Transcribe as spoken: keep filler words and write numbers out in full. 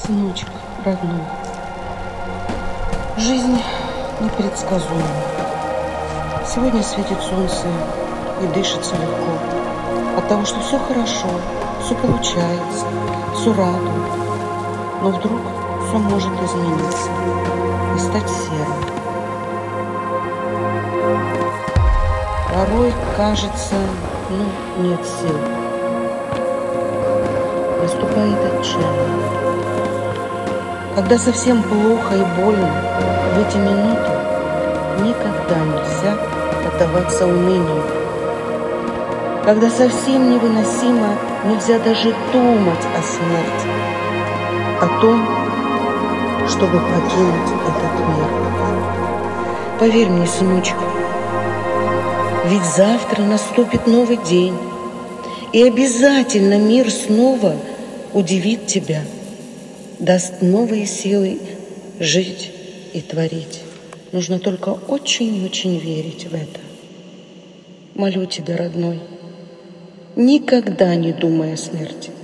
Сыночек родной, жизнь непредсказуема. Сегодня светит солнце и дышится легко от того, что все хорошо, все получается, все радует. Но вдруг все может измениться и стать серым. Порой кажется, ну, нет сил. Наступает отчаяние. Когда совсем плохо и больно, в эти минуты никогда нельзя поддаваться унынию. Когда совсем невыносимо, нельзя даже думать о смерти, о том, чтобы покинуть этот мир. Поверь мне, сыночек, ведь завтра наступит новый день, и обязательно мир снова удивит тебя, даст новые силы жить и творить. Нужно только очень-очень верить в это. Молю тебя, родной, никогда не думай о смерти.